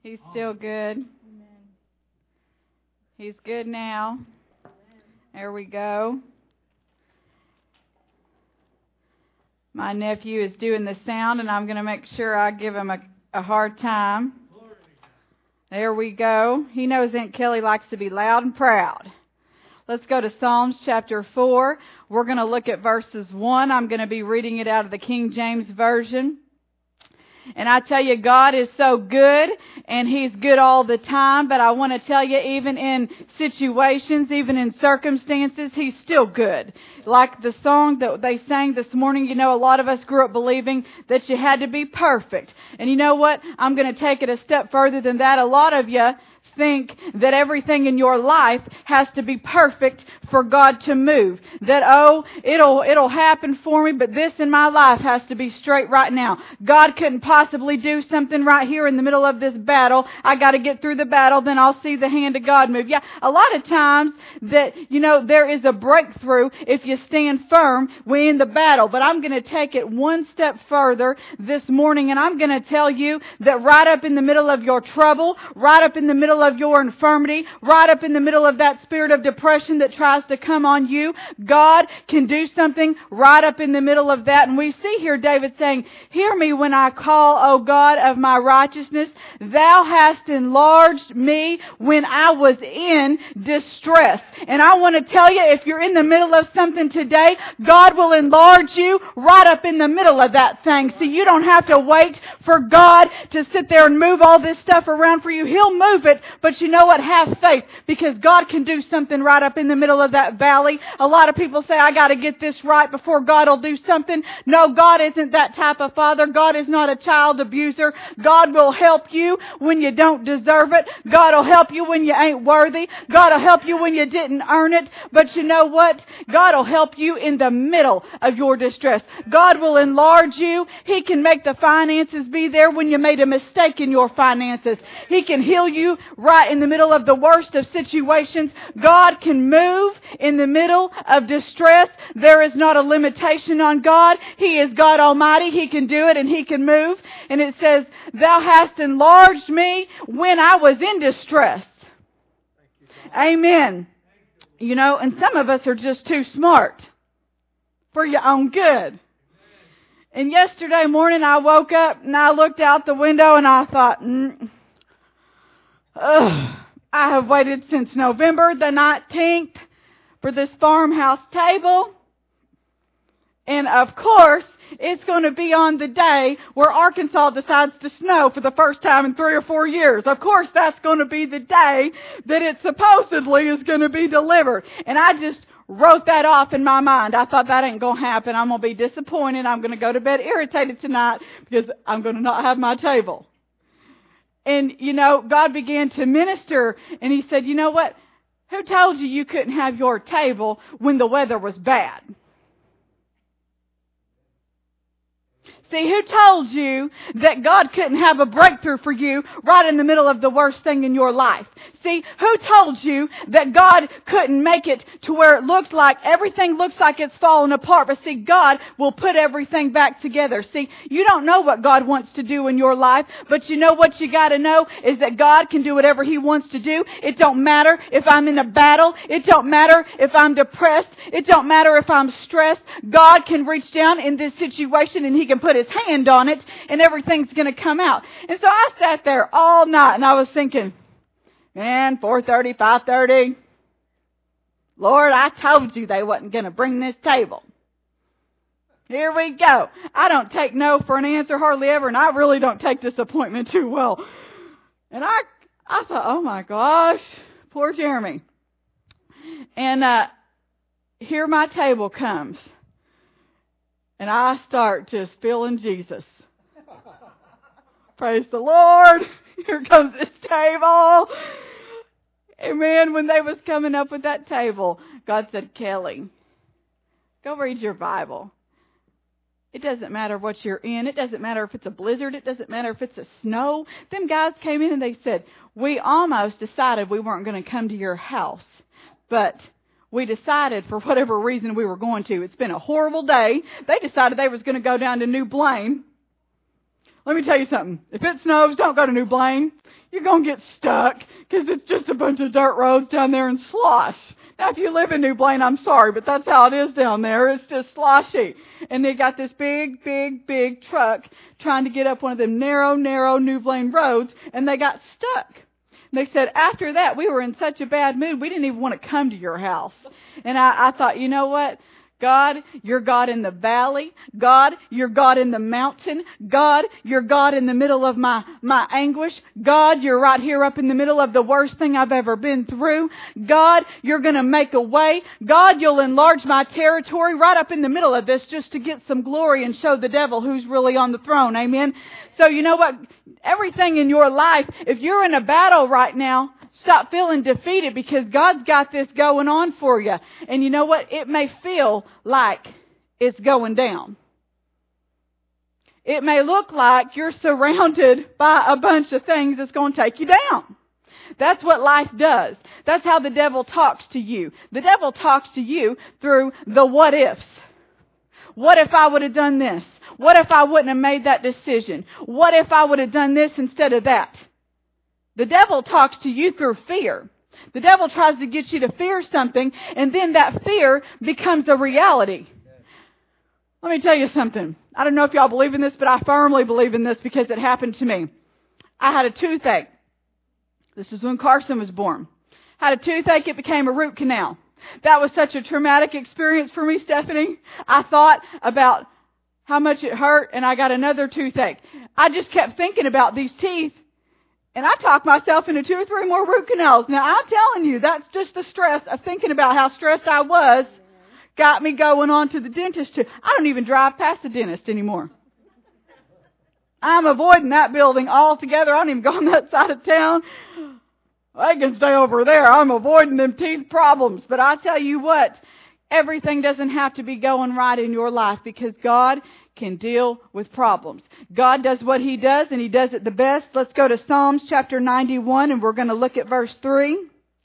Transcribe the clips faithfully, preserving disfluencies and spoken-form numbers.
He's still good. He's good now. There we go. My nephew is doing the sound, and I'm going to make sure I give him a, a hard time. There we go. He knows Aunt Kelly likes to be loud and proud. Let's go to Psalms chapter four. We're going to look at verses one. I'm going to be reading it out of the King James Version. And I tell you, God is so good, and He's good all the time. But I want to tell you, even in situations, even in circumstances, He's still good. Like the song that they sang this morning, you know, a lot of us grew up believing that you had to be perfect. And you know what? I'm going to take it a step further than that. A lot of you think that everything in your life has to be perfect for God to move. That, oh, it'll it'll happen for me, but this in my life has to be straight right now. God couldn't possibly do something right here in the middle of this battle. I got to get through the battle, then I'll see the hand of God move. Yeah, a lot of times that, you know, there is a breakthrough if you stand firm in the battle. But I'm going to take it one step further this morning, and I'm going to tell you that right up in the middle of your trouble, right up in the middle of your infirmity, right up in the middle of that spirit of depression that tries to come on you, God can do something right up in the middle of that. And we see here David saying, "Hear me when I call, O God of my righteousness. Thou hast enlarged me when I was in distress." And I want to tell you, if you're in the middle of something today, God will enlarge you right up in the middle of that thing. So you don't have to wait for God to sit there and move all this stuff around for you. He'll move it. But you know what? Have faith, because God can do something right up in the middle of that valley. A lot of people say, I got to get this right before God will do something. No, God isn't that type of father. God is not a child abuser. God will help you when you don't deserve it. God will help you when you ain't worthy. God will help you when you didn't earn it. But you know what? God will help you in the middle of your distress. God will enlarge you. He can make the finances be there when you made a mistake in your finances. He can heal you right in the middle of the worst of situations. God can move in the middle of distress. There is not a limitation on God. He is God Almighty. He can do it and He can move. And it says, "Thou hast enlarged me when I was in distress." Amen. You know, and some of us are just too smart for your own good. And yesterday morning I woke up and I looked out the window and I thought, mm, Ugh, I have waited since November the nineteenth for this farmhouse table. And of course, it's going to be on the day where Arkansas decides to snow for the first time in three or four years. Of course, that's going to be the day that it supposedly is going to be delivered. And I just wrote that off in my mind. I thought that ain't going to happen. I'm going to be disappointed. I'm going to go to bed irritated tonight because I'm going to not have my table. And, you know, God began to minister, and He said, you know what? Who told you you couldn't have your table when the weather was bad? See, who told you that God couldn't have a breakthrough for you right in the middle of the worst thing in your life? See, who told you that God couldn't make it to where it looks like everything looks like it's falling apart? But see, God will put everything back together. See, you don't know what God wants to do in your life, but you know what you got to know is that God can do whatever He wants to do. It don't matter if I'm in a battle. It don't matter if I'm depressed. It don't matter if I'm stressed. God can reach down in this situation and He can put His hand on it and everything's going to come out. And so I sat there all night and I was thinking, man, four thirty, five thirty, Lord, I told you they wasn't going to bring this table. Here we go. I don't take no for an answer hardly ever, and I really don't take disappointment too well. And I I thought, oh my gosh, poor Jeremy. And uh, here my table comes. And I start just feeling Jesus. Praise the Lord. Here comes this table. And man, when they was coming up with that table, God said, Kelly, go read your Bible. It doesn't matter what you're in. It doesn't matter if it's a blizzard. It doesn't matter if it's a snow. Them guys came in and they said, we almost decided we weren't going to come to your house. But we decided for whatever reason we were going to. It's been a horrible day. They decided they was going to go down to New Blaine. Let me tell you something. If it snows, don't go to New Blaine. You're going to get stuck because it's just a bunch of dirt roads down there and slosh. Now, if you live in New Blaine, I'm sorry, but that's how it is down there. It's just sloshy. And they got this big, big, big truck trying to get up one of them narrow, narrow New Blaine roads, and they got stuck. They said, after that, we were in such a bad mood, we didn't even want to come to your house. And I, I thought, you know what? God, you're God in the valley. God, you're God in the mountain. God, you're God in the middle of my, my anguish. God, you're right here up in the middle of the worst thing I've ever been through. God, you're going to make a way. God, you'll enlarge my territory right up in the middle of this just to get some glory and show the devil who's really on the throne. Amen. So you know what? Everything in your life, if you're in a battle right now, stop feeling defeated because God's got this going on for you. And you know what? It may feel like it's going down. It may look like you're surrounded by a bunch of things that's going to take you down. That's what life does. That's how the devil talks to you. The devil talks to you through the what ifs. What if I would have done this? What if I wouldn't have made that decision? What if I would have done this instead of that? The devil talks to you through fear. The devil tries to get you to fear something, and then that fear becomes a reality. Let me tell you something. I don't know if y'all believe in this, but I firmly believe in this because it happened to me. I had a toothache. This is when Carson was born. I had a toothache. It became a root canal. That was such a traumatic experience for me, Stephanie. I thought about how much it hurt, and I got another toothache. I just kept thinking about these teeth. And I talked myself into two or three more root canals. Now, I'm telling you, that's just the stress of thinking about how stressed I was got me going on to the dentist. Too. I don't even drive past the dentist anymore. I'm avoiding that building altogether. I don't even go on that side of town. I can stay over there. I'm avoiding them teeth problems. But I tell you what, everything doesn't have to be going right in your life because God can deal with problems. God does what He does, and He does it the best. Let's go to Psalms chapter ninety-one, and we're going to look at verse three.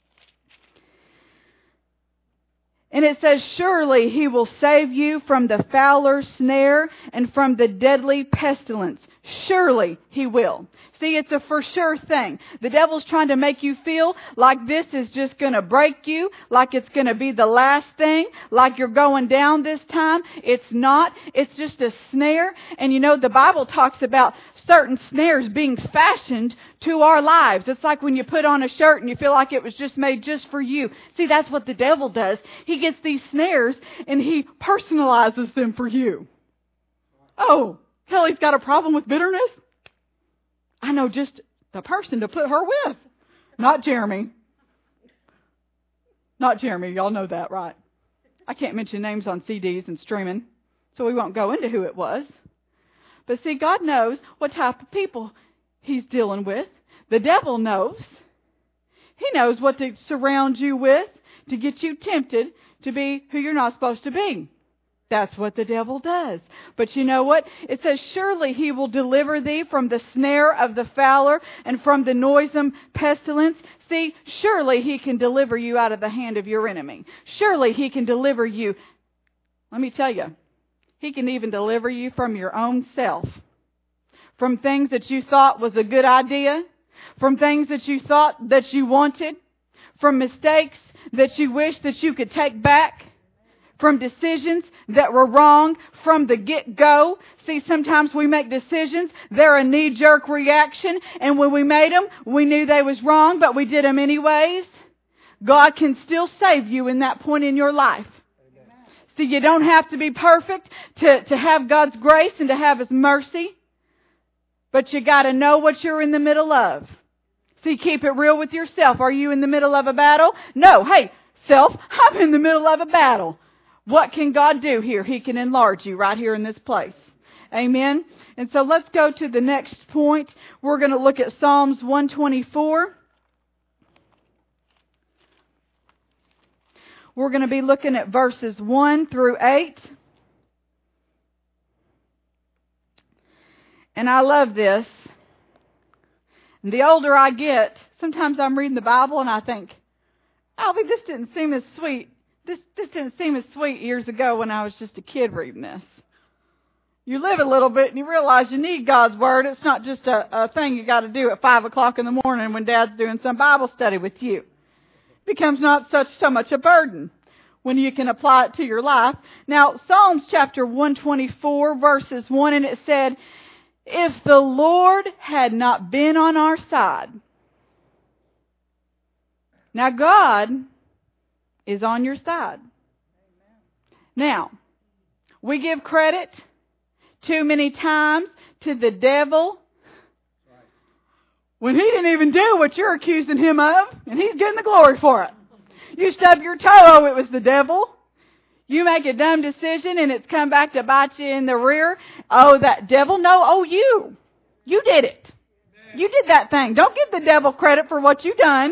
And it says, surely He will save you from the fowler's snare and from the deadly pestilence. Surely He will. See, it's a for sure thing. The devil's trying to make you feel like this is just going to break you, like it's going to be the last thing, like you're going down this time. It's not. It's just a snare. And you know, the Bible talks about certain snares being fashioned to our lives. It's like when you put on a shirt and you feel like it was just made just for you. See, that's what the devil does. He gets these snares and he personalizes them for you. Oh, Kelly's got a problem with bitterness? I know just the person to put her with. Not Jeremy. Not Jeremy. Y'all know that, right? I can't mention names on C Ds and streaming, so we won't go into who it was. But see, God knows what type of people He's dealing with. The devil knows. He knows what to surround you with to get you tempted to be who you're not supposed to be. That's what the devil does. But you know what? It says, surely He will deliver thee from the snare of the fowler and from the noisome pestilence. See, surely He can deliver you out of the hand of your enemy. Surely He can deliver you. Let me tell you, He can even deliver you from your own self. From things that you thought was a good idea. From things that you thought that you wanted. From mistakes that you wish that you could take back. From decisions that were wrong from the get-go. See, sometimes we make decisions. They're a knee-jerk reaction. And when we made them, we knew they was wrong, but we did them anyways. God can still save you in that point in your life. Amen. See, you don't have to be perfect to, to have God's grace and to have His mercy. But you got to know what you're in the middle of. See, keep it real with yourself. Are you in the middle of a battle? No. Hey, self, I'm in the middle of a battle. What can God do here? He can enlarge you right here in this place. Amen. And so let's go to the next point. We're going to look at Psalms one twenty-four. We're going to be looking at verses one through eight. And I love this. And the older I get, sometimes I'm reading the Bible and I think, Albie, this didn't seem as sweet. This, this didn't seem as sweet years ago when I was just a kid reading this. you live a little bit and you realize you need God's Word. It's not just a, a thing you got to do at five o'clock in the morning when Dad's doing some Bible study with you. It becomes not such so much a burden when you can apply it to your life. Now, Psalms chapter one twenty-four verses one, and it said, if the Lord had not been on our side. Now, God is on your side. Now, we give credit too many times to the devil when he didn't even do what you're accusing him of, and he's getting the glory for it. You stub your toe, oh, it was the devil. You make a dumb decision and it's come back to bite you in the rear. Oh, that devil? No, oh, you. You did it. You did that thing. Don't give the devil credit for what you done.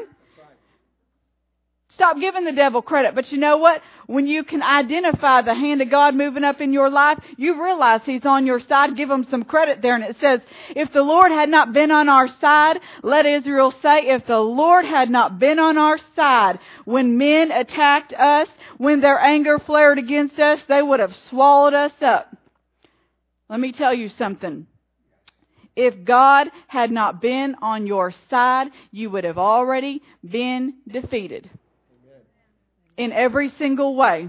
Stop giving the devil credit. But you know what? When you can identify the hand of God moving up in your life, you realize He's on your side. Give Him some credit there. And it says, if the Lord had not been on our side, let Israel say, if the Lord had not been on our side, when men attacked us, when their anger flared against us, they would have swallowed us up. Let me tell you something. If God had not been on your side, you would have already been defeated. In every single way.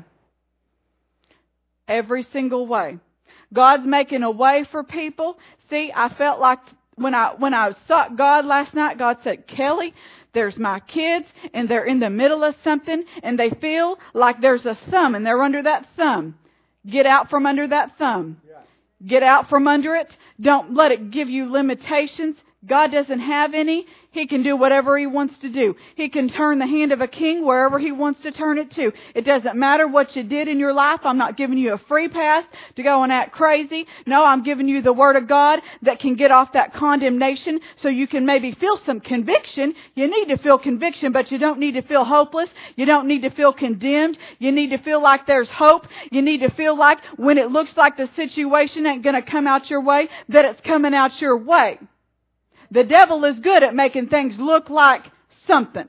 Every single way. God's making a way for people. See, I felt like when I when I sought God last night, God said, Kelly, there's my kids, and they're in the middle of something, and they feel like there's a thumb, and they're under that thumb. Get out from under that thumb. Get out from under it. Don't let it give you limitations. God doesn't have any. He can do whatever He wants to do. He can turn the hand of a king wherever He wants to turn it to. It doesn't matter what you did in your life. I'm not giving you a free pass to go and act crazy. No, I'm giving you the Word of God that can get off that condemnation so you can maybe feel some conviction. You need to feel conviction, but you don't need to feel hopeless. You don't need to feel condemned. You need to feel like there's hope. You need to feel like when it looks like the situation ain't going to come out your way, that it's coming out your way. The devil is good at making things look like something.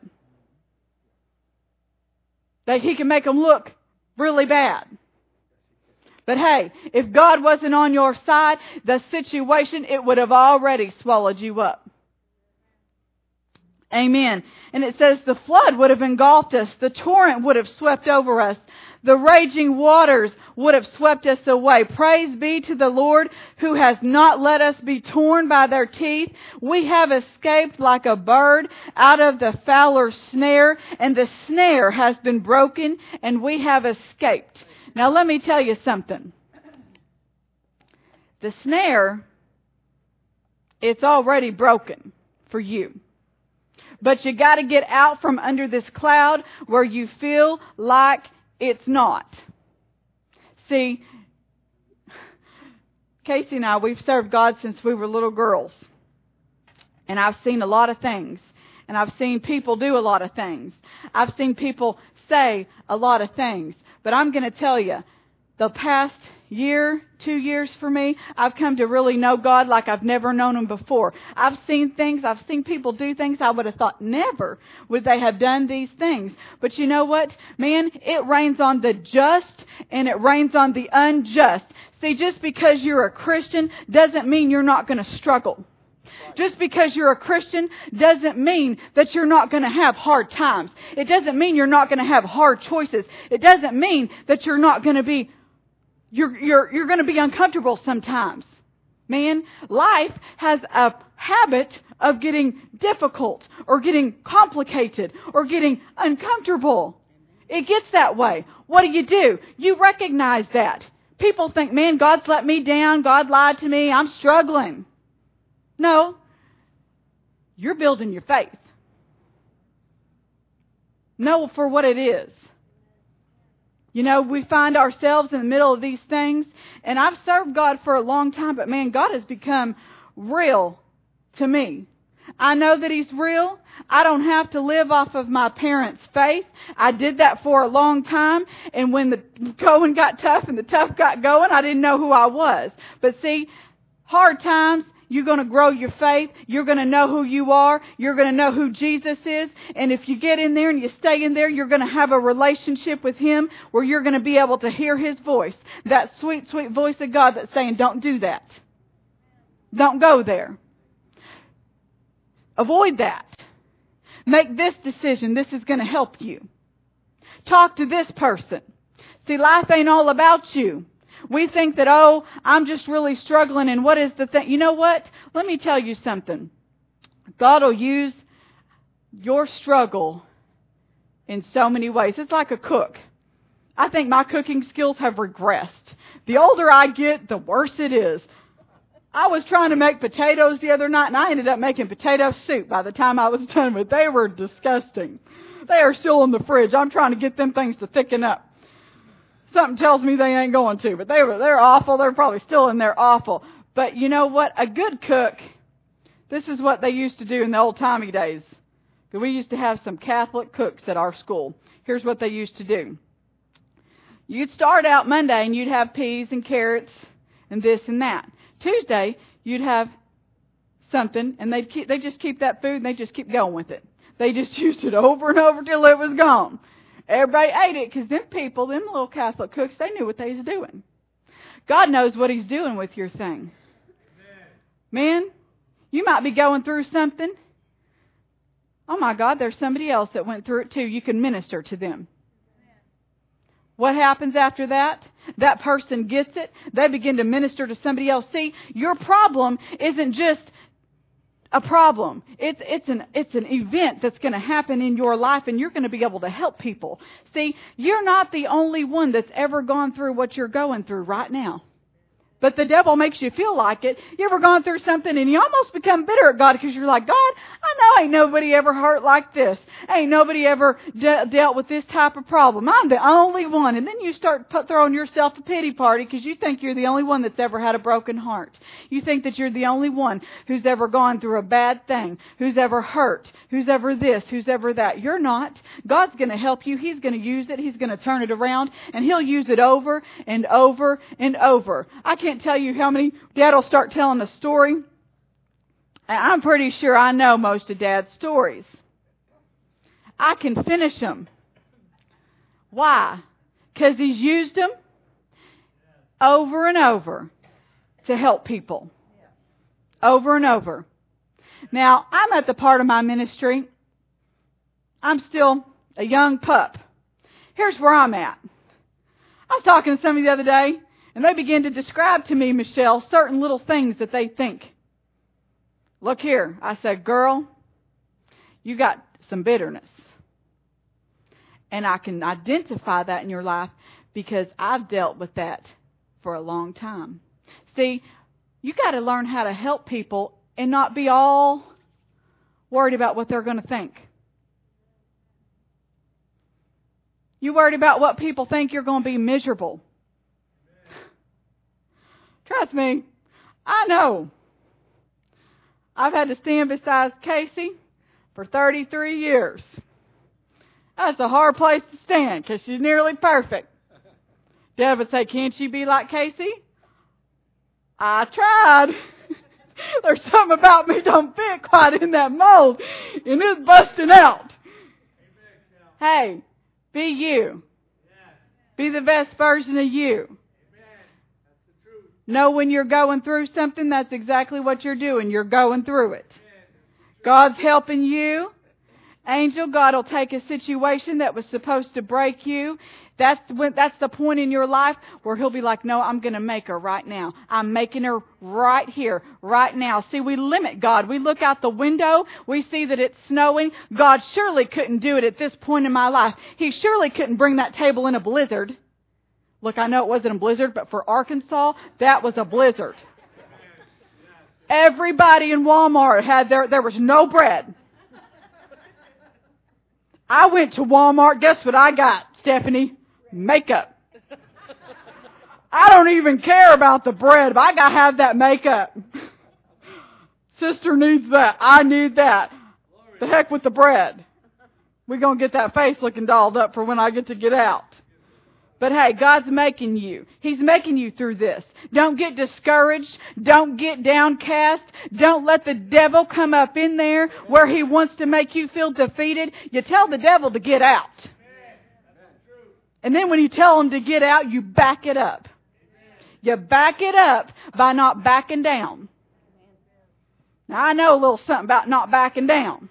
That he can make them look really bad. But hey, if God wasn't on your side, the situation, it would have already swallowed you up. Amen. And it says the flood would have engulfed us. The torrent would have swept over us. The raging waters would have swept us away. Praise be to the Lord who has not let us be torn by their teeth. We have escaped like a bird out of the fowler's snare, and the snare has been broken, and we have escaped. Now let me tell you something. The snare, it's already broken for you. But you got to get out from under this cloud where you feel like it's not. See, Casey and I, we've served God since we were little girls. And I've seen a lot of things. And I've seen people do a lot of things. I've seen people say a lot of things. But I'm going to tell you, the past year, two years for me, I've come to really know God like I've never known Him before. I've seen things, I've seen people do things I would have thought never would they have done these things. But you know what? Man, it rains on the just and it rains on the unjust. See, just because you're a Christian doesn't mean you're not going to struggle. Just because you're a Christian doesn't mean that you're not going to have hard times. It doesn't mean you're not going to have hard choices. It doesn't mean that you're not going to be You're, you're, you're going to be uncomfortable sometimes. Man, life has a habit of getting difficult or getting complicated or getting uncomfortable. It gets that way. What do you do? You recognize that. People think, man, God's let me down. God lied to me. I'm struggling. No. You're building your faith. Know for what it is. You know, we find ourselves in the middle of these things. And I've served God for a long time, but man, God has become real to me. I know that He's real. I don't have to live off of my parents' faith. I did that for a long time. And when the going got tough and the tough got going, I didn't know who I was. But see, hard times, You're going to grow your faith. You're going to know who you are. You're going to know who Jesus is. And if you get in there and you stay in there, you're going to have a relationship with Him where you're going to be able to hear His voice. That sweet, sweet voice of God that's saying, don't do that. Don't go there. Avoid that. Make this decision. This is going to help you. Talk to this person. See, life ain't all about you. We think that, oh, I'm just really struggling, and what is the thing? You know what? Let me tell you something. God will use your struggle in so many ways. It's like a cook. I think my cooking skills have regressed. The older I get, the worse it is. I was trying to make potatoes the other night, and I ended up making potato soup by the time I was done with it. They were disgusting. They are still in the fridge. I'm trying to get them things to thicken up. Something tells me they ain't going to, but they were, they're awful. They're probably still in there awful. But you know what? A good cook, this is what they used to do in the old-timey days. We used to have some Catholic cooks at our school. Here's what they used to do. You'd start out Monday and you'd have peas and carrots and this and that. Tuesday, you'd have something, and they'd keep, they just keep that food and they just keep going with it. They just used it over and over till it was gone. Everybody ate it because them people, them little Catholic cooks, they knew what they was doing. God knows what He's doing with your thing. Man, you might be going through something. Oh my God, there's somebody else that went through it too. You can minister to them. What happens after that? That person gets it. They begin to minister to somebody else. See, your problem isn't just a problem. It's it's an it's an event that's going to happen in your life, and you're going to be able to help people. See, you're not the only one that's ever gone through what you're going through right now. But the devil makes you feel like it. You ever gone through something and you almost become bitter at God because you're like, God, I know ain't nobody ever hurt like this. Ain't nobody ever de- dealt with this type of problem. I'm the only one. And then you start put, throwing yourself a pity party because you think you're the only one that's ever had a broken heart. You think that you're the only one who's ever gone through a bad thing, who's ever hurt, who's ever this, who's ever that. You're not. God's going to help you. He's going to use it. He's going to turn it around, and He'll use it over and over and over. I can't can't tell you how many. Dad will start telling a story, and I'm pretty sure I know most of Dad's stories. I can finish them. Why? Because he's used them over and over to help people. Over and over. Now, I'm at the part of my ministry. I'm still a young pup. Here's where I'm at. I was talking to somebody the other day, and they began to describe to me, Michelle, certain little things that they think. Look here. I said, girl, you got some bitterness. And I can identify that in your life because I've dealt with that for a long time. See, you got to learn how to help people and not be all worried about what they're going to think. You worried about what people think, you're going to be miserable. Trust me, I know. I've had to stand beside Casey for thirty-three years. That's a hard place to stand because she's nearly perfect. Dad would say, can't she be like Casey? I tried. There's something about me don't fit quite in that mold, and it's busting out. Hey, be you. Be the best version of you. Know when you're going through something, that's exactly what you're doing. You're going through it. God's helping you. Angel, God will take a situation that was supposed to break you. That's when, that's the point in your life where He'll be like, no, I'm going to make her right now. I'm making her right here, right now. See, we limit God. We look out the window. We see that it's snowing. God surely couldn't do it at this point in my life. He surely couldn't bring that table in a blizzard. Look, I know it wasn't a blizzard, but for Arkansas, that was a blizzard. Everybody in Walmart had their, there was no bread. I went to Walmart. Guess what I got, Stephanie? Makeup. I don't even care about the bread, but I got to have that makeup. Sister needs that. I need that. The heck with the bread. We're going to get that face looking dolled up for when I get to get out. But hey, God's making you. He's making you through this. Don't get discouraged. Don't get downcast. Don't let the devil come up in there where he wants to make you feel defeated. You tell the devil to get out. And then when you tell him to get out, you back it up. You back it up by not backing down. Now, I know a little something about not backing down.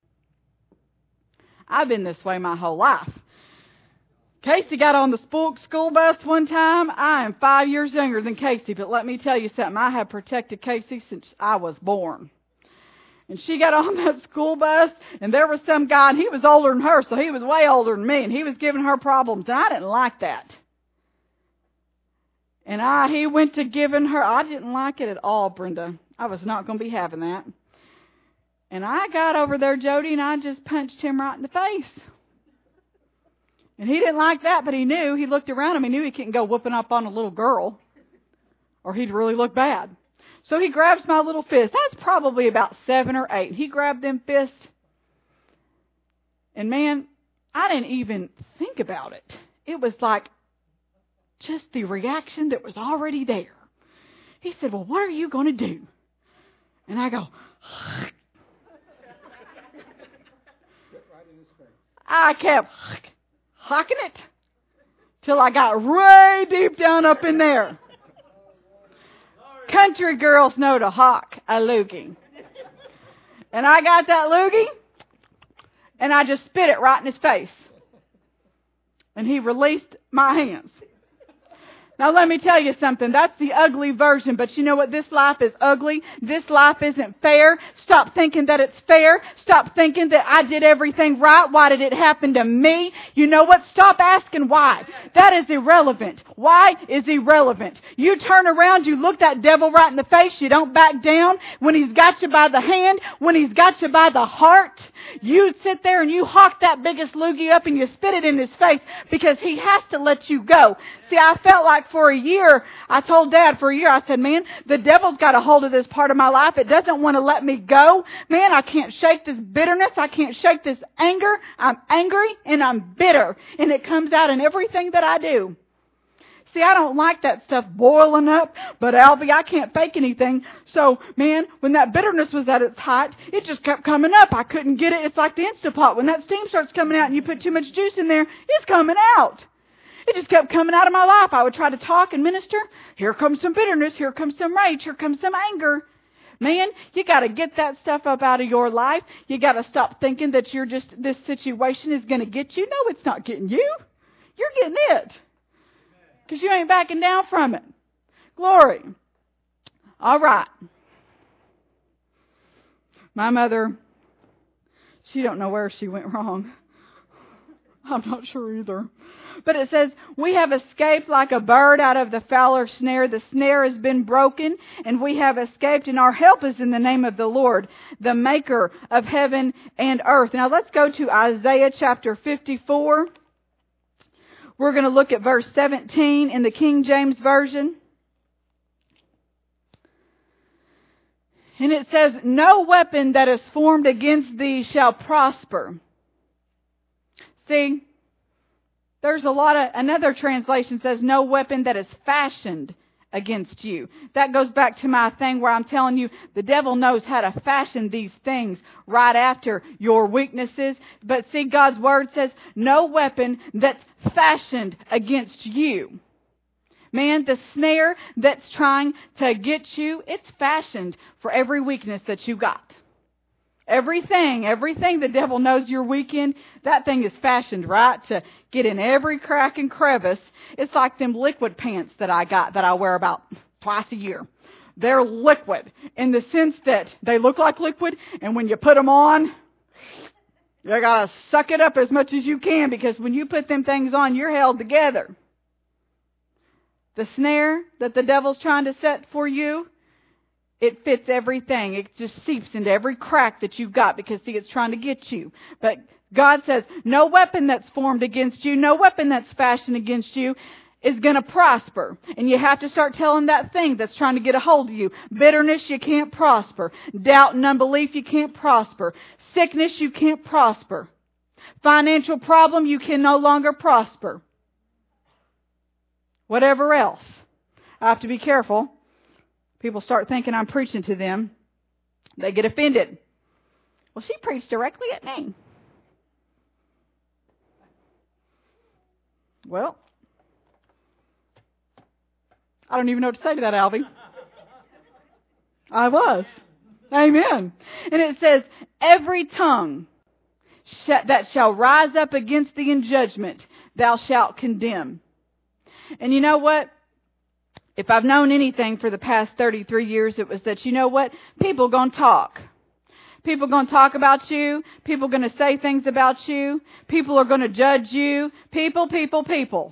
I've been this way my whole life. Casey got on the school bus one time. I am five years younger than Casey, but let me tell you something. I have protected Casey since I was born. And she got on that school bus, and there was some guy, and he was older than her, so he was way older than me, and he was giving her problems, and I didn't like that. And I, he went to giving her, I didn't like it at all, Brenda. I was not going to be having that. And I got over there, Jody, and I just punched him right in the face. And he didn't like that, but he knew. He looked around him. He knew he couldn't go whooping up on a little girl, or he'd really look bad. So he grabs my little fist. I was probably about seven or eight. He grabbed them fists. And man, I didn't even think about it. It was like just the reaction that was already there. He said, well, what are you going to do? And I go, I kept hucking it till I got way deep down up in there. Country girls know to hawk a loogie. And I got that loogie, and I just spit it right in his face. And he released my hands. Now let me tell you something. That's the ugly version. But you know what? This life is ugly. This life isn't fair. Stop thinking that it's fair. Stop thinking that I did everything right. Why did it happen to me? You know what? Stop asking why. That is irrelevant. Why is irrelevant. You turn around, you look that devil right in the face. You don't back down. When he's got you by the hand, when he's got you by the heart, you sit there and you hawk that biggest loogie up and you spit it in his face because he has to let you go. See, I felt like for a year, I told Dad for a year, I said, man, the devil's got a hold of this part of my life. It doesn't want to let me go. Man, I can't shake this bitterness. I can't shake this anger. I'm angry and I'm bitter. And it comes out in everything that I do. See, I don't like that stuff boiling up, but Alvy, I can't fake anything. So, man, when that bitterness was at its height, it just kept coming up. I couldn't get it. It's like the Instapot. When that steam starts coming out and you put too much juice in there, it's coming out. It just kept coming out of my life. I would try to talk and minister. Here comes some bitterness. Here comes some rage. Here comes some anger. Man, you got to get that stuff up out of your life. You got to stop thinking that you're just, this situation is going to get you. No, it's not getting you. You're getting it. Because you ain't backing down from it. Glory. All right. My mother, she don't know where she went wrong. I'm not sure either. But it says, we have escaped like a bird out of the fowler's snare. The snare has been broken, and we have escaped, and our help is in the name of the Lord, the maker of heaven and earth. Now let's go to Isaiah chapter fifty-four. We're going to look at verse seventeen in the King James Version. And it says, no weapon that is formed against thee shall prosper. See, there's a lot of, another translation says, no weapon that is fashioned against you. That goes back to my thing where I'm telling you, the devil knows how to fashion these things right after your weaknesses. But see, God's word says, no weapon that's fashioned against you. Man, the snare that's trying to get you, it's fashioned for every weakness that you got. Everything, everything the devil knows you're weak in, that thing is fashioned right to get in every crack and crevice. It's like them liquid pants that I got that I wear about twice a year. They're liquid in the sense that they look like liquid, and when you put them on, you gotta suck it up as much as you can, because when you put them things on, you're held together. The snare that the devil's trying to set for you, it fits everything. It just seeps into every crack that you've got because, see, it's trying to get you. But God says, no weapon that's formed against you, no weapon that's fashioned against you is going to prosper. And you have to start telling that thing that's trying to get a hold of you. Bitterness, you can't prosper. Doubt and unbelief, you can't prosper. Sickness, you can't prosper. Financial problem, you can no longer prosper. whatever else. I have to be careful. People start thinking I'm preaching to them. They get offended. Well, she preached directly at me. Well, I don't even know what to say to that, Alvy. I was. Amen. And it says, every tongue sh- that shall rise up against thee in judgment, thou shalt condemn. And you know what? If I've known anything for the past thirty-three years, it was that, you know what? People going to talk. People going to talk about you. People going to say things about you. People are going to judge you. People, people, people.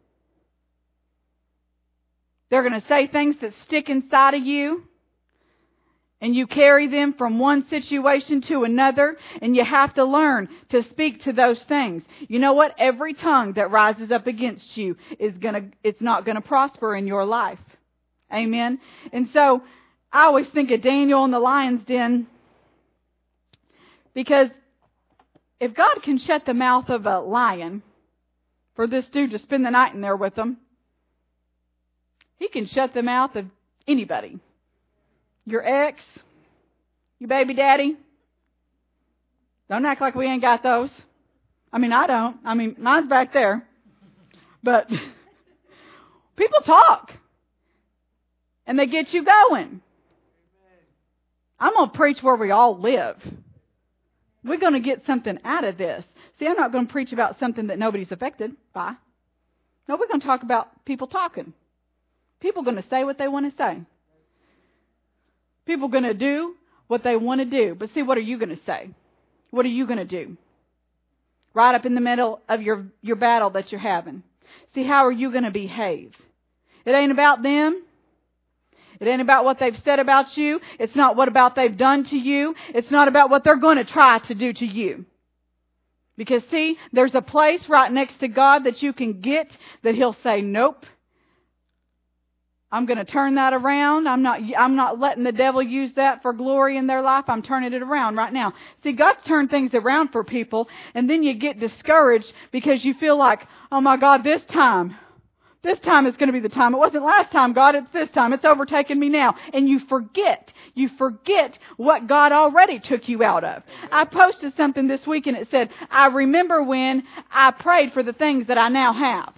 They're going to say things that stick inside of you. And you carry them from one situation to another. And you have to learn to speak to those things. You know what? Every tongue that rises up against you is going to, it's not going to prosper in your life. Amen. And so I always think of Daniel in the lion's den. Because if God can shut the mouth of a lion for this dude to spend the night in there with them, He can shut the mouth of anybody. Your ex, your baby daddy. Don't act like we ain't got those. I mean, I don't. I mean, mine's back there. But people talk. And they get you going. I'm going to preach where we all live. We're going to get something out of this. See, I'm not going to preach about something that nobody's affected by. No, we're going to talk about people talking. People are going to say what they want to say. People are going to do what they want to do. But see, what are you going to say? What are you going to do? Right up in the middle of your, your battle that you're having. See, how are you going to behave? It ain't about them. It ain't about what they've said about you. It's not what about they've done to you. It's not about what they're going to try to do to you. Because see, there's a place right next to God that you can get that He'll say, nope. I'm going to turn that around. I'm not, I'm not letting the devil use that for glory in their life. I'm turning it around right now. See, God's turned things around for people, and then you get discouraged because you feel like, oh my God, this time, this time is going to be the time. It wasn't last time, God, it's this time. It's overtaken me now. And you forget, you forget what God already took you out of. I posted something this week and it said, I remember when I prayed for the things that I now have.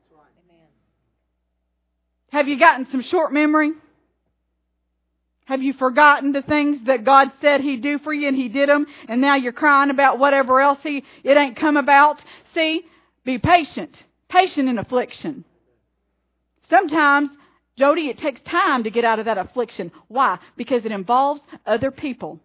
Have you gotten some short memory? Have you forgotten the things that God said He'd do for you and He did them, and now you're crying about whatever else He it ain't come about? See, be patient. Patient in affliction. Sometimes, Jody, it takes time to get out of that affliction. Why? Because it involves other people.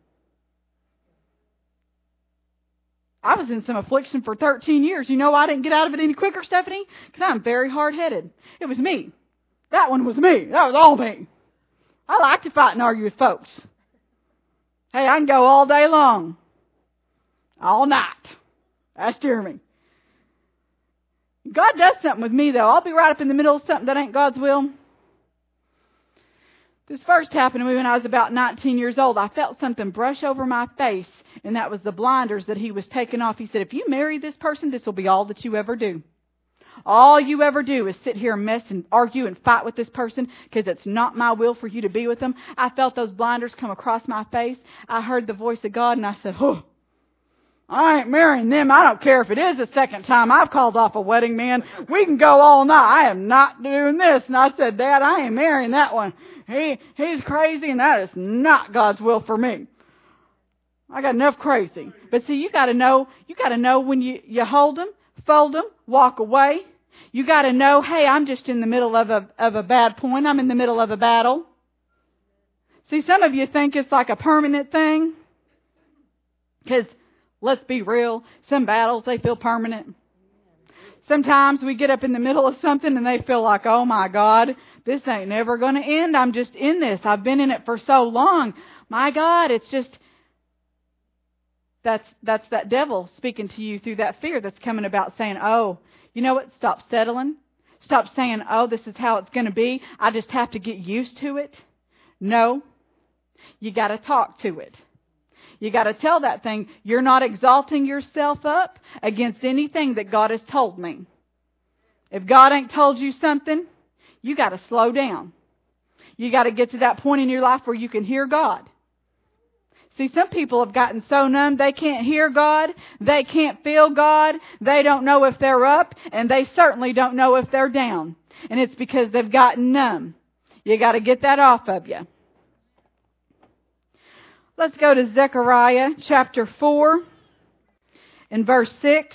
I was in some affliction for thirteen years. You know why I didn't get out of it any quicker, Stephanie? Because I'm very hard-headed. It was me. That one was me. That was all me. I like to fight and argue with folks. Hey, I can go all day long. All night. That's Jeremy. God does something with me, though. I'll be right up in the middle of something that ain't God's will. This first happened to me when I was about nineteen years old. I felt something brush over my face, and that was the blinders that He was taking off. He said, if you marry this person, this will be all that you ever do. All you ever do is sit here and mess and argue and fight with this person because it's not my will for you to be with them. I felt those blinders come across my face. I heard the voice of God and I said, oh, I ain't marrying them. I don't care if it is the second time I've called off a wedding, man. We can go all night. I am not doing this. And I said, Dad, I ain't marrying that one. He, he's crazy and that is not God's will for me. I got enough crazy. But see, you got to know, you got to know when you, you hold them. Fold them, walk away. You got to know, hey, I'm just in the middle of a of a bad point. I'm in the middle of a battle. See, some of you think it's like a permanent thing. Because, let's be real, some battles, they feel permanent. Sometimes we get up in the middle of something and they feel like, oh my God, this ain't never going to end. I'm just in this. I've been in it for so long. My God, it's just... That's that's that devil speaking to you through that fear that's coming about saying, oh, you know what? Stop settling. Stop saying, oh, this is how it's going to be. I just have to get used to it. No. You got to talk to it. You got to tell that thing, you're not exalting yourself up against anything that God has told me. If God ain't told you something, You got to slow down. You got to get to that point in your life where you can hear God. See, some people have gotten so numb they can't hear God, they can't feel God, they don't know if they're up, and they certainly don't know if they're down. And it's because they've gotten numb. You got to get that off of you. Let's go to Zechariah chapter four and verse six.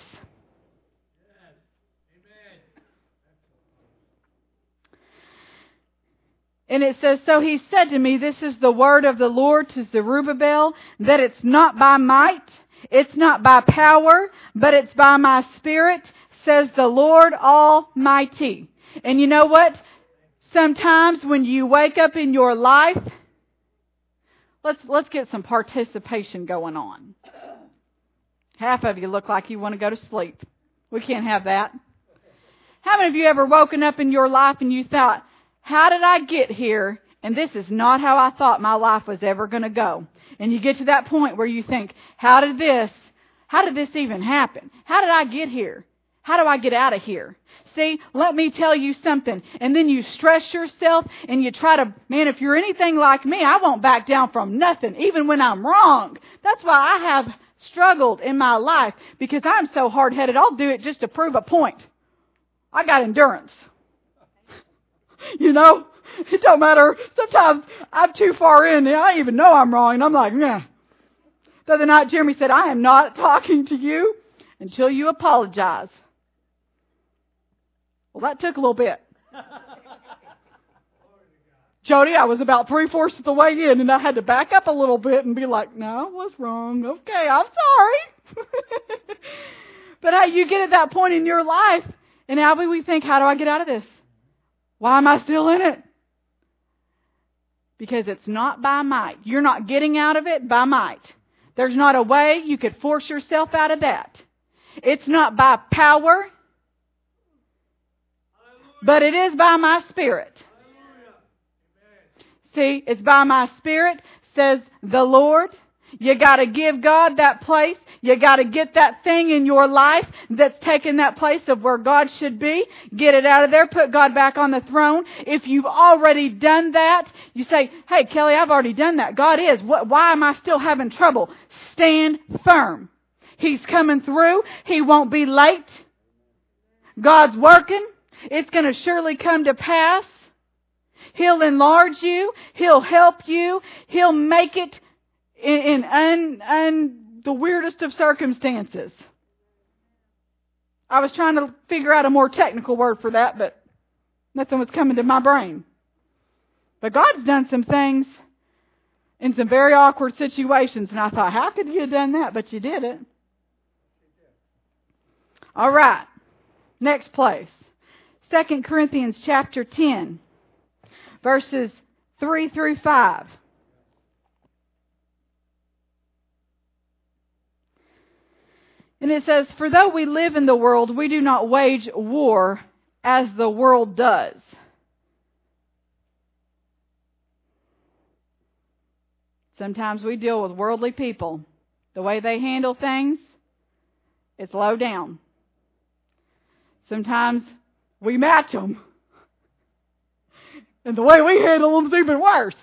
And it says, so he said to me, this is the word of the Lord to Zerubbabel, that it's not by might, it's not by power, but it's by my Spirit, says the Lord Almighty. And you know what? Sometimes when you wake up in your life, let's let's get some participation going on. Half of you look like you want to go to sleep. We can't have that. How many of you ever woken up in your life and you thought, how did I get here? And this is not how I thought my life was ever going to go. And you get to that point where you think, how did this, how did this even happen? How did I get here? How do I get out of here? See, let me tell you something. And then you stress yourself and you try to, man, if you're anything like me, I won't back down from nothing, even when I'm wrong. That's why I have struggled in my life, because I'm so hard-headed. I'll do it just to prove a point. I got endurance. You know, it don't matter. Sometimes I'm too far in and I even know I'm wrong. And I'm like, nah. The other night, Jeremy said, I am not talking to you until you apologize. Well, that took a little bit. Jody, I was about three-fourths of the way in and I had to back up a little bit and be like, no, I was wrong. Okay, I'm sorry. But hey, you get at that point in your life and now we think, how do I get out of this? Why am I still in it? Because it's not by might. You're not getting out of it by might. There's not a way you could force yourself out of that. It's not by power, but it is by my Spirit. See, it's by my Spirit, says the Lord. You got to give God that place. You got to get that thing in your life that's taken that place of where God should be. Get it out of there. Put God back on the throne. If you've already done that, you say, hey, Kelly, I've already done that. God is. What, why am I still having trouble? Stand firm. He's coming through. He won't be late. God's working. It's going to surely come to pass. He'll enlarge you. He'll help you. He'll make it in, in un, un, the weirdest of circumstances. I was trying to figure out a more technical word for that, but nothing was coming to my brain. But God's done some things in some very awkward situations, and I thought, how could you have done that? But you did it. All right. Next place. Second Corinthians chapter ten, verses three through five. And it says, for though we live in the world, we do not wage war as the world does. Sometimes we deal with worldly people. The way they handle things, it's low down. Sometimes we match them. And the way we handle them is even worse.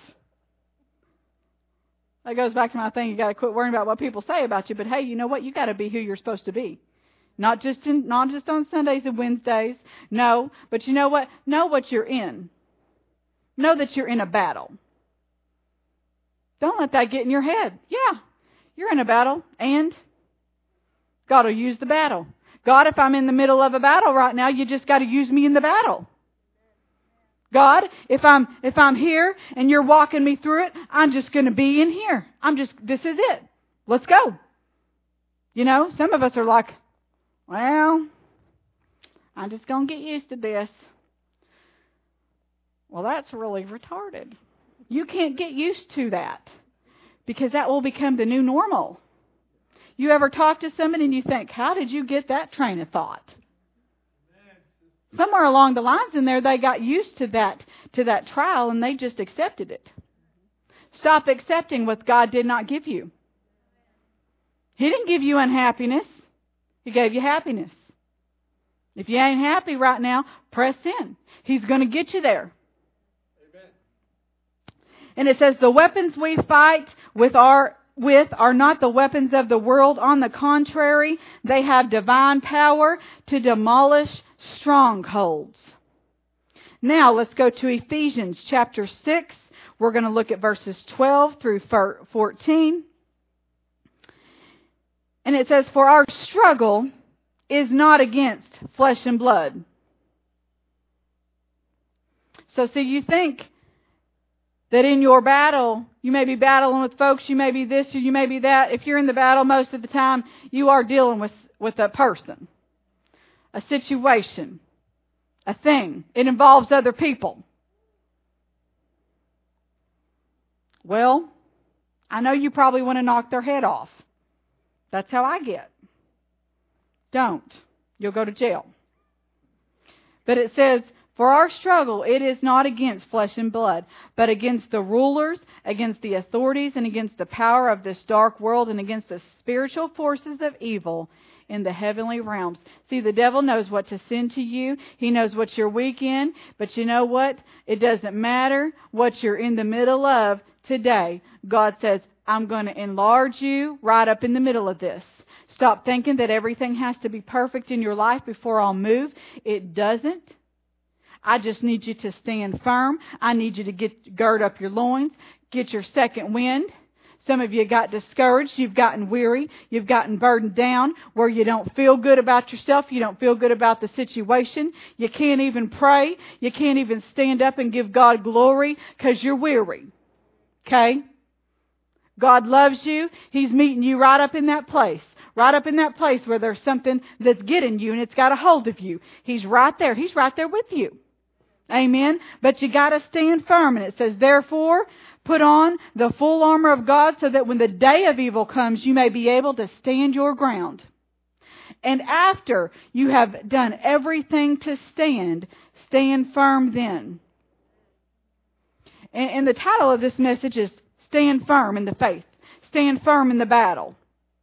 That goes back to my thing. You got to quit worrying about what people say about you. But hey, you know what? You got to be who you're supposed to be. Not just in, not just on Sundays and Wednesdays. No, but you know what? Know what you're in. Know that you're in a battle. Don't let that get in your head. Yeah, you're in a battle, and God will use the battle. God, if I'm in the middle of a battle right now, you just got to use me in the battle. God, if I'm if I'm here and you're walking me through it, I'm just going to be in here. I'm just, this is it. Let's go. You know, some of us are like, well, I'm just going to get used to this. Well, that's really retarded. You can't get used to that because that will become the new normal. You ever talk to someone and you think, how did you get that train of thought? Somewhere along the lines in there, they got used to that, to that trial, and they just accepted it. Stop accepting what God did not give you. He didn't give you unhappiness. He gave you happiness. If you ain't happy right now, press in. He's going to get you there. Amen. And it says, the weapons we fight with our with are not the weapons of the world. On the contrary, they have divine power to demolish strongholds. Now let's go to Ephesians chapter six. We're going to look at verses twelve through fourteen. And it says, for our struggle is not against flesh and blood. So see, you think that in your battle, you may be battling with folks, you may be this or you may be that. If you're in the battle, most of the time, you are dealing with, with a person, a situation, a thing. It involves other people. Well, I know you probably want to knock their head off. That's how I get. Don't. You'll go to jail. But it says, for our struggle, it is not against flesh and blood, but against the rulers, against the authorities, and against the power of this dark world, and against the spiritual forces of evil in the heavenly realms. See, the devil knows what to send to you. He knows what you're weak in. But you know what? It doesn't matter what you're in the middle of today. God says, I'm going to enlarge you right up in the middle of this. Stop thinking that everything has to be perfect in your life before I'll move. It doesn't. I just need you to stand firm. I need you to get gird up your loins, get your second wind. Some of you got discouraged. You've gotten weary. You've gotten burdened down where you don't feel good about yourself. You don't feel good about the situation. You can't even pray. You can't even stand up and give God glory because you're weary. Okay? God loves you. He's meeting you right up in that place. Right up in that place where there's something that's getting you and it's got a hold of you. He's right there. He's right there with you. Amen. But you got to stand firm. And it says, therefore, put on the full armor of God so that when the day of evil comes, you may be able to stand your ground. And after you have done everything to stand, stand firm then. And, and the title of this message is Stand Firm in the Faith. Stand firm in the battle.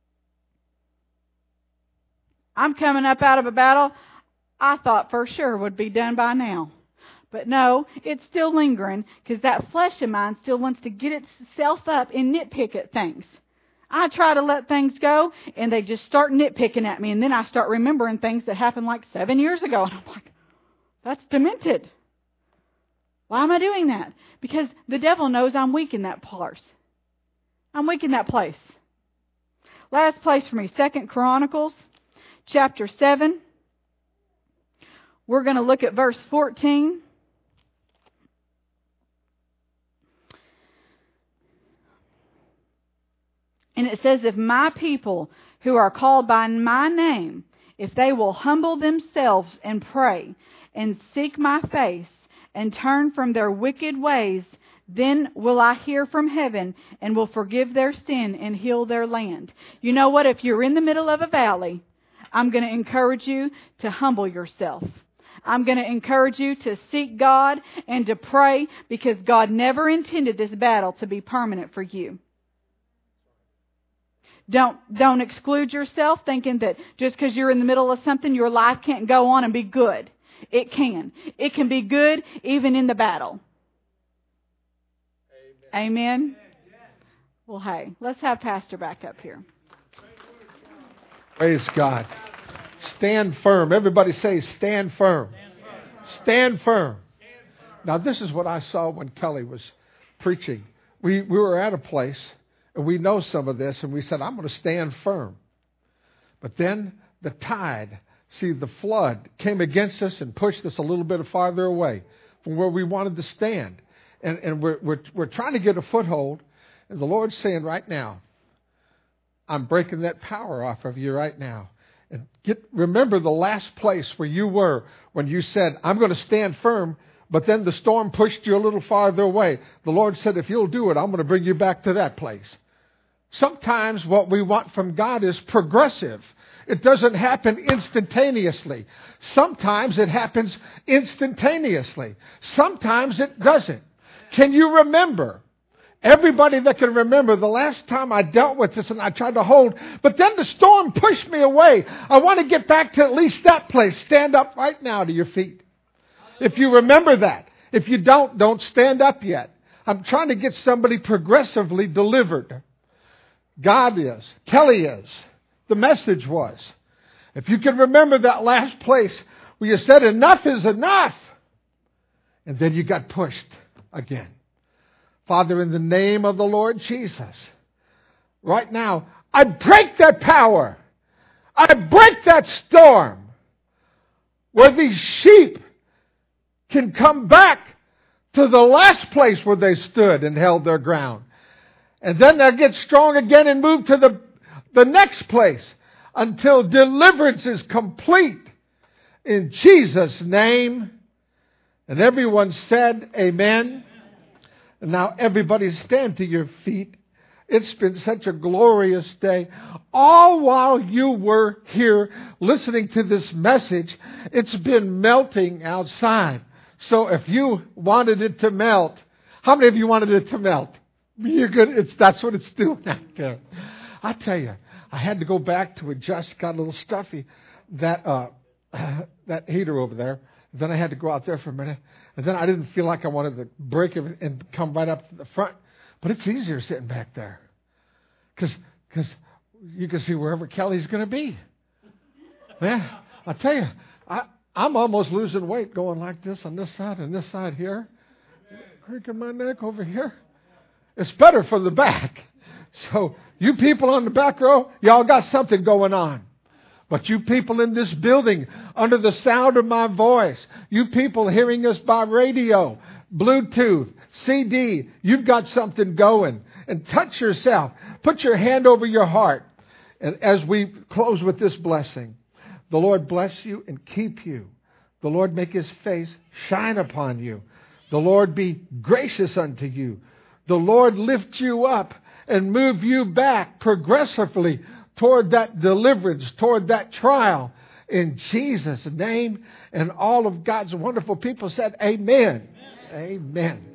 I'm coming up out of a battle I thought for sure would be done by now. But no, it's still lingering because that flesh of mine still wants to get itself up and nitpick at things. I try to let things go and they just start nitpicking at me. And then I start remembering things that happened like seven years ago. And I'm like, that's demented. Why am I doing that? Because the devil knows I'm weak in that place. I'm weak in that place. Last place for me, Second Chronicles. Chapter seven, we're going to look at verse fourteen. And it says, if my people who are called by my name, if they will humble themselves and pray and seek my face and turn from their wicked ways, then will I hear from heaven and will forgive their sin and heal their land. You know what? If you're in the middle of a valley, I'm going to encourage you to humble yourself. I'm going to encourage you to seek God and to pray because God never intended this battle to be permanent for you. Don't, don't exclude yourself thinking that just because you're in the middle of something, your life can't go on and be good. It can. It can be good even in the battle. Amen. Amen? Well, hey, let's have Pastor back up here. Praise God. Stand firm. Everybody say, stand firm. Stand firm. Now, this is what I saw when Kelly was preaching. We, we were at a place, and we know some of this, and we said, I'm going to stand firm. But then the tide, see, the flood came against us and pushed us a little bit farther away from where we wanted to stand. And, and we're, we're, we're trying to get a foothold, and the Lord's saying right now, I'm breaking that power off of you right now. And get remember the last place where you were when you said, I'm going to stand firm, but then the storm pushed you a little farther away. The Lord said, if you'll do it, I'm going to bring you back to that place. Sometimes what we want from God is progressive. It doesn't happen instantaneously. Sometimes it happens instantaneously. Sometimes it doesn't. Can you remember Everybody that can remember the last time I dealt with this and I tried to hold, but then the storm pushed me away. I want to get back to at least that place. Stand up right now to your feet. If you remember that. If you don't, don't stand up yet. I'm trying to get somebody progressively delivered. God is. Kelly is. The message was. If you can remember that last place where you said enough is enough. And then you got pushed again. Father, in the name of the Lord Jesus, right now, I break that power. I break that storm where these sheep can come back to the last place where they stood and held their ground. And then they'll get strong again and move to the, the next place until deliverance is complete. In Jesus' name. And everyone said, amen. And now everybody stand to your feet. It's been such a glorious day. All while you were here listening to this message, it's been melting outside. So if you wanted it to melt, how many of you wanted it to melt? You're good. It's, that's what it's doing out there. I tell you, I had to go back to adjust. Got a little stuffy. That uh, that heater over there. Then I had to go out there for a minute. And then I didn't feel like I wanted to break it and come right up to the front. But it's easier sitting back there. Because because you can see wherever Kelly's going to be. Man, I tell you, I, I'm almost losing weight going like this on this side and this side here. Creaking my neck over here. It's better for the back. So you people on the back row, y'all got something going on. But you people in this building, under the sound of my voice, you people hearing us by radio, Bluetooth, C D, you've got something going. And touch yourself. Put your hand over your heart. And as we close with this blessing, the Lord bless you and keep you. The Lord make His face shine upon you. The Lord be gracious unto you. The Lord lift you up and move you back progressively toward that deliverance, toward that trial, in Jesus' name. And all of God's wonderful people said, amen. Amen. Amen.